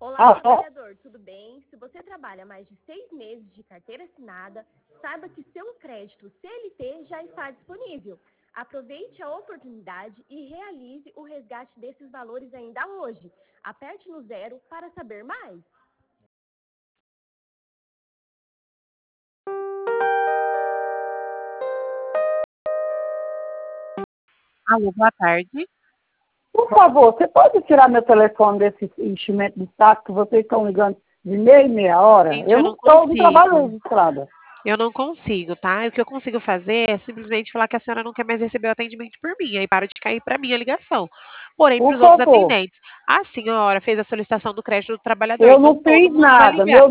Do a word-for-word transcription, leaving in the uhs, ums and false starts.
Olá, Ah, trabalhador, tudo bem? Se você trabalha mais de seis meses de carteira assinada, saiba que seu crédito C L T já está disponível. Aproveite a oportunidade e realize o resgate desses valores ainda hoje. Aperte no zero para saber mais. Alô, boa tarde. por favor, você pode tirar meu telefone desse enchimento de saco que vocês estão ligando de meia e meia hora? Gente, eu eu não não estou no trabalho consigo. registrada. Eu não consigo, tá? O que eu consigo fazer é simplesmente falar que a senhora não quer mais receber o atendimento por mim. Aí para de cair para mim a ligação. Porém, para Por os outros favor. atendentes, a senhora fez a solicitação do crédito do trabalhador, Eu então não todo fiz mundo vai nada. ligar. Meu